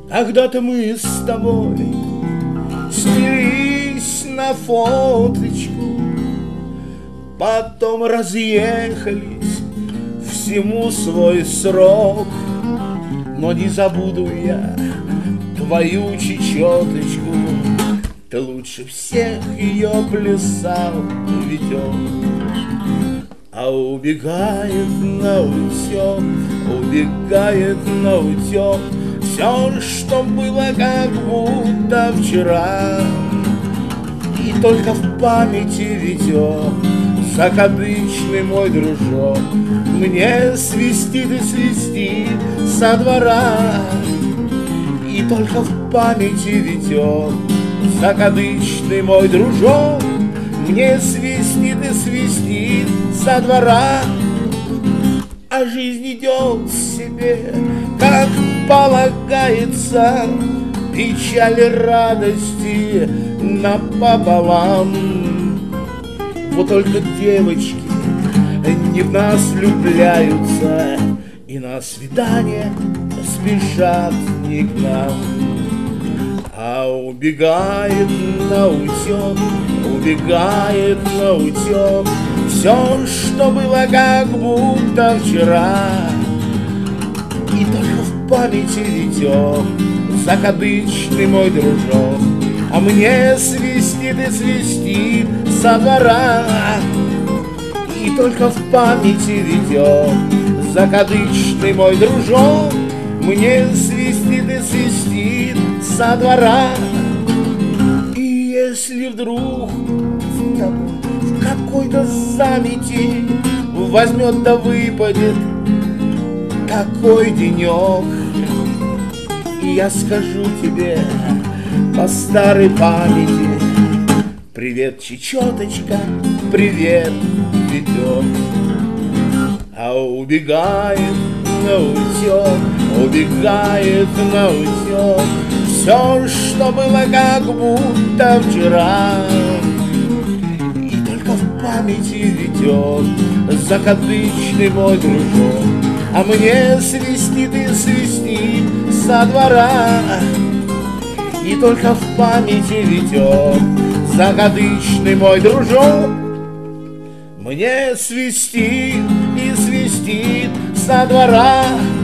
Когда-то мы с тобой снялись на фоточку, потом разъехались, всему свой срок. Но не забуду я твою чечеточку, ты лучше всех ее плясал, ведет. А убегает на утек, убегает на утек все, что было как будто вчера. И только в памяти ведет закадычный мой дружок, мне свистит и свистит со двора. И только в памяти ведет закадычный мой дружок, мне свистит и свистит со двора. А жизнь идет себе, как полагается, печали, радости напополам. Вот только девочки не в нас влюбляются, и на свидание спешат не к нам. А убегает на утек, убегает на утек все, что было как будто вчера. И только в памяти ведет закадычный мой дружок, а мне свистит и свистит со двора. И только в памяти ведет закадычный мой дружок, мне свистит и свистит со двора. И если вдруг в какой-то замети возьмет да выпадет такой денек, и я скажу тебе по старой памяти: привет, чечеточка, привет, ведет. А убегает на утек, убегает на утек все, что было как будто вчера. И только в памяти ведет закадычный мой дружок, а мне свистит и свистит со двора. И только в памяти ведет закадычный мой дружок, мне свистит и свистит со двора.